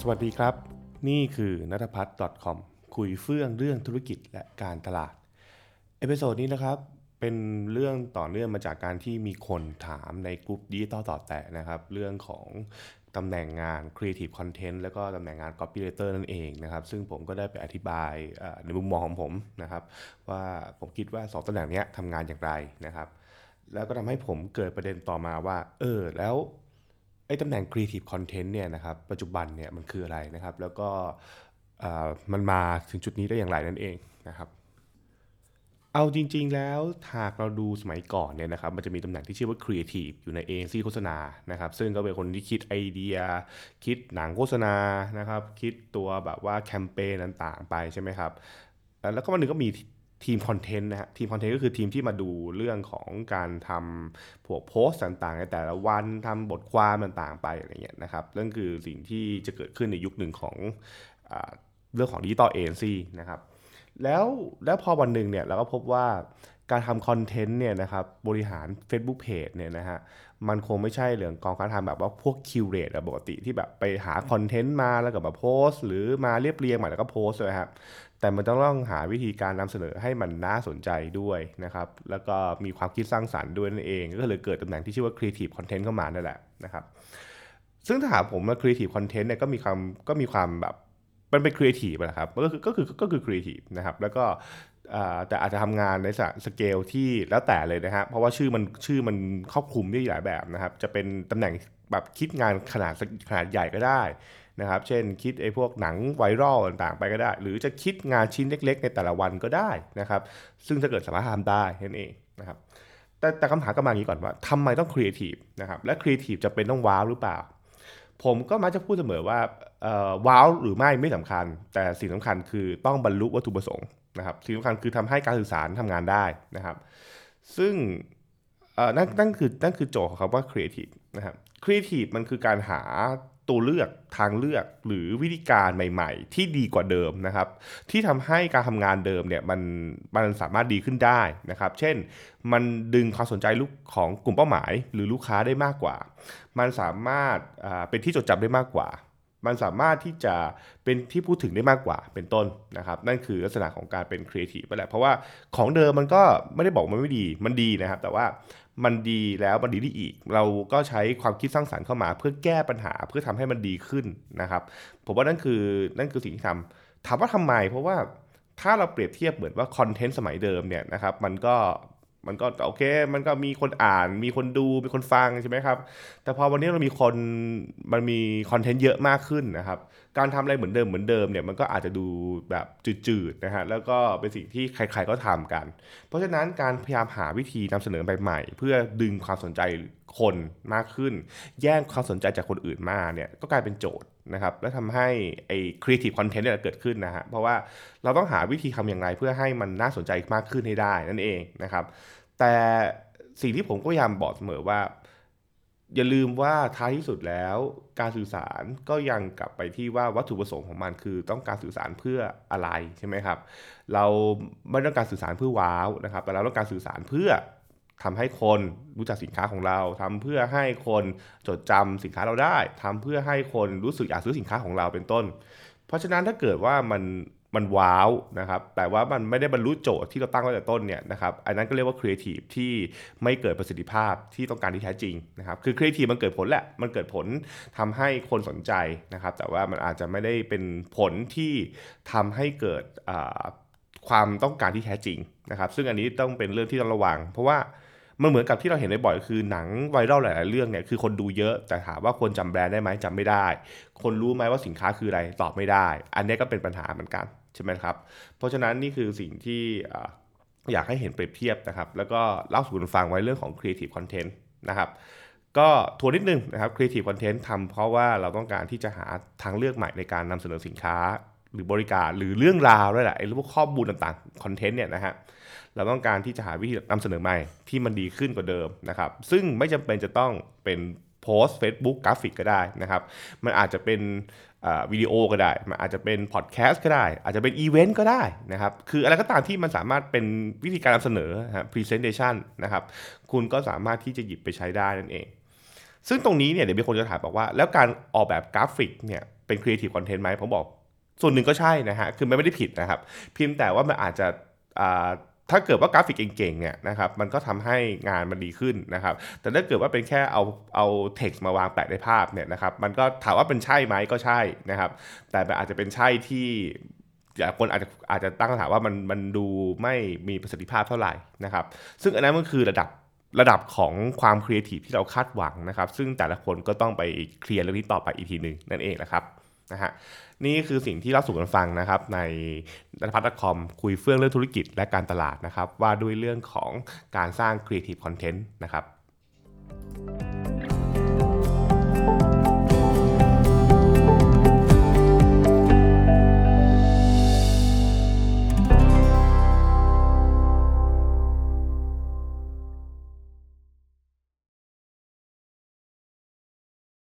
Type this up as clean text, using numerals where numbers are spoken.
วัสดีครับนี่คือณัฐพัฒน์ .com คุยเฟื่องเรื่องธุรกิจและการตลาดเอพิโซดนี้นะครับเป็นเรื่องต่อเนื่องมาจากการที่มีคนถามในกลุ่มดิจิตอลต่อแต่นะครับเรื่องของตำแหน่งงาน Creative Content แล้วก็ตำแหน่งงาน Copywriter นั่นเองนะครับซึ่งผมก็ได้ไปอธิบายในมุมมองของผมนะครับว่าผมคิดว่า2ตำแหน่งนี้ทำงานอย่างไรนะครับแล้วก็ทำให้ผมเกิดประเด็นต่อมาว่าแล้วไอ้ตำแหน่ง Creative Content เนี่ยนะครับปัจจุบันเนี่ยมันคืออะไรนะครับแล้วก็มันมาถึงจุดนี้ได้อย่างไรนั่นเองนะครับเอาจริงๆแล้วหากเราดูสมัยก่อนเนี่ยนะครับมันจะมีตำแหน่งที่ชื่อว่า Creative อยู่ในเอเจนซี่โฆษณานะครับซึ่งก็เป็นคนที่คิดไอเดียคิดหนังโฆษณานะครับคิดตัวแบบว่าแคมเปญต่างๆไปใช่ไหมครับแล้วก็วันหนึ่งก็มีทีมคอนเทนต์นะฮะทีมคอนเทนต์ก็คือทีมที่มาดูเรื่องของการทำพวกโพสต์ต่างๆในแต่ละวันทำบทความต่างๆไปอะไรเงี้ยนะครับนั่นคือสิ่งที่จะเกิดขึ้นในยุคหนึ่งของอ่าเรื่องของดิจิตอลเอเจนซี่นะครับแล้วพอวันหนึ่งเนี่ยเราก็พบว่าการทำคอนเทนต์เนี่ยนะครับบริหาร Facebook Page เนี่ยนะฮะมันคงไม่ใช่เรื่องของการทำแบบว่าพวกคิวเรตปกติที่แบบไปหาคอนเทนต์มาแล้วก็มาโพสต์หรือมาเรียบเรียงมาแล้วก็โพสต์เลยครับแต่มันต้องหาวิธีการนำเสนอให้มันน่าสนใจด้วยนะครับแล้วก็มีความคิดสร้างสรรค์ด้วยนั่นเองก็เลยเกิดตำแหน่งที่ชื่อว่า Creative Content เข้ามานั่นแหละนะครับซึ่งถ้าถามผมว่า Creative Content เนี่ยก็มีความแบบมันเป็น Creative นะครับก็คือ Creative นะครับแล้วก็แต่อาจจะทำงานในสเกลที่แล้วแต่เลยนะฮะเพราะว่าชื่อมันครอบคลุมได้หลายแบบนะครับจะเป็นตำแหน่งแบบคิดงานขนาดใหญ่ก็ได้นะครับเช่นคิดไอ้พวกหนังไวรัลต่างๆไปก็ได้หรือจะคิดงานชิ้นเล็กๆในแต่ละวันก็ได้นะครับซึ่งถ้าเกิดสามารถทำได้นั่นเองนะครับแต่คำถามก็มาอย่างนี้ก่อนว่าทำไมต้องครีเอทีฟนะครับและครีเอทีฟจะเป็นต้องว้าวหรือเปล่าผมก็มักจะพูดเสมอว่าว้าวหรือไม่สำคัญแต่สิ่งสำคัญคือต้องบรรลุวัตถุประสงค์นะครับสิ่งสำคัญคือทำให้การสื่อสารทำงานได้นะครับซึ่งนั่นคือโจทย์ของคำว่า creative นะครับ creative มันคือการหาตัวเลือกทางเลือกหรือวิธีการใหม่ๆที่ดีกว่าเดิมนะครับที่ทำให้การทำงานเดิมเนี่ยมันสามารถดีขึ้นได้นะครับเช่นมันดึงความสนใจลูกของกลุ่มเป้าหมายหรือลูกค้าได้มากกว่ามันสามารถเป็นที่จดจำได้มากกว่ามันสามารถที่จะเป็นที่พูดถึงได้มากกว่าเป็นต้นนะครับนั่นคือลักษณะของการเป็นครีเอทีฟไปแหละเพราะว่าของเดิมมันก็ไม่ได้บอกมันไม่ดีมันดีนะครับแต่ว่ามันดีแล้วมันดีได้อีกเราก็ใช้ความคิดสร้างสรรค์เข้ามาเพื่อแก้ปัญหาเพื่อทำให้มันดีขึ้นนะครับผมว่านั่นคือสิ่งที่ถามว่าทำไมเพราะว่าถ้าเราเปรียบเทียบเหมือนว่าคอนเทนต์สมัยเดิมเนี่ยนะครับมันก็โอเคมันก็มีคนอ่านมีคนดูมีคนฟังใช่ไหมครับแต่พอวันนี้มันมีคอนเทนต์เยอะมากขึ้นนะครับการทำอะไรเหมือนเดิมเนี่ยมันก็อาจจะดูแบบจืดๆนะฮะแล้วก็เป็นสิ่งที่ใครๆก็ทำกันเพราะฉะนั้นการพยายามหาวิธีนำเสนอใหม่ๆเพื่อดึงความสนใจคนมากขึ้นแย่งความสนใจจากคนอื่นมาเนี่ยก็กลายเป็นโจทย์นะครับและทำให้ไอ้ creative content เนี่ยเกิดขึ้นนะฮะเพราะว่าเราต้องหาวิธีทำอย่างไรเพื่อให้มันน่าสนใจมากขึ้นให้ได้นั่นเองนะครับ แต่สิ่งที่ผมก็พยายามบอกเสมอว่าอย่าลืมว่าท้ายที่สุดแล้วการสื่อสารก็ยังกลับไปที่ว่าวัตถุประสงค์ของมันคือต้องการสื่อสารเพื่ออะไรใช่ไหมครับเราไม่ต้องการสื่อสารเพื่อว้าวนะครับแต่เราต้องการสื่อสารเพื่อทำให้คนรู้จักสินค้าของเราทำเพื่อให้คนจดจำสินค้าเราได้ทำเพื่อให้คนรู้สึกอยากซื้อสินค้าของเราเป็นต้น เพราะฉะนั้นถ้าเกิดว่ามันว้าวนะครับแต่ว่ามันไม่ได้บรรลุโจทย์ที่เราตั้งไว้แต่ต้นเนี่ยนะครับอันนั้นก็เรียกว่าครีเอทีฟที่ไม่เกิดประสิทธิภาพที่ต้องการที่แท้จริงนะครับคือครีเอทีฟมันเกิดผลแหละมันเกิดผลทำให้คนสนใจนะครับแต่ว่ามันอาจจะไม่ได้เป็นผลที่ทำให้เกิดความต้องการที่แท้จริงนะครับซึ่งอันนี้ต้องเป็นเรื่องที่ต้องระวังเพราะว่ามันเหมือนกับที่เราเห็นได้บ่อยคือหนังไวรัลหลายๆเรื่องเนี่ยคือคนดูเยอะแต่ถามว่าคนจำแบรนด์ได้ไหมจำไม่ได้คนรู้ไหมว่าสินค้าคืออะไรตอบไม่ได้อันนี้ก็เป็นปัญหาเหมือนกันใช่ไหมครับเพราะฉะนั้นนี่คือสิ่งที่อยากให้เห็นเปรียบเทียบนะครับแล้วก็เล่าสู่กันฟังไว้เรื่องของ Creative Content นะครับก็ทวนนิดนึงนะครับ Creative Content ทำเพราะว่าเราต้องการที่จะหาทางเลือกใหม่ในการนำเสนอสินค้าหรือบริการหรือเรื่องราวด้วยแหละไอ้พวกข้อมูลต่างๆคอนเทนต์เนี่ยนะฮะ เราต้องการที่จะหาวิธีนำเสนอใหม่ที่มันดีขึ้นกว่าเดิมนะครับซึ่งไม่จำเป็นจะต้องเป็นโพสต์ Facebook กราฟิกก็ได้นะครับมันอาจจะเป็นวิดีโอก็ได้มันอาจจะเป็นพอดแคสต์ก็ได้อาจจะเป็นอีเวนต์ก็ได้นะครับคืออะไรก็ตามที่มันสามารถเป็นวิธีการนำเสนอpresentation นะครับคุณก็สามารถที่จะหยิบไปใช้ได้นั่นเองซึ่งตรงนี้เนี่ยเดี๋ยวมีคนจะถามบอกว่าแล้วการออกแบบกราฟิกเนี่ยเป็น Creative Content ไหมผมบอกส่วนหนึ่งก็ใช่นะฮะคือมันไม่ได้ผิดนะครับเพียงแต่ว่ามันอาจจะอ่าถ้าเกิดว่ากราฟิกเก่งๆเนี่ยนะครับมันก็ทำให้งานมันดีขึ้นนะครับแต่ถ้าเกิดว่าเป็นแค่เอา text มาวางแปะในภาพเนี่ยนะครับมันก็ถามว่าเป็นใช่ไหมก็ใช่นะครับแต่มันอาจจะเป็นใช่ที่คนอาจจะตั้งคำถามว่ามันดูไม่มีประสิทธิภาพเท่าไหร่นะครับซึ่งอันนั้นมันคือระดับของความครีเอทีฟที่เราคาดหวังนะครับซึ่งแต่ละคนก็ต้องไปเคลียร์เรื่องนี้ต่อไปอีกทีหนึ่งนั่นเองนะครับนะฮะนี่คือสิ่งที่เราสู่กันฟังนะครับในนัทพัฒน์ .com คุยเฟื่องเรื่องธุรกิจและการตลาดนะครับว่าด้วยเรื่องของการสร้าง Creative Content นะครับ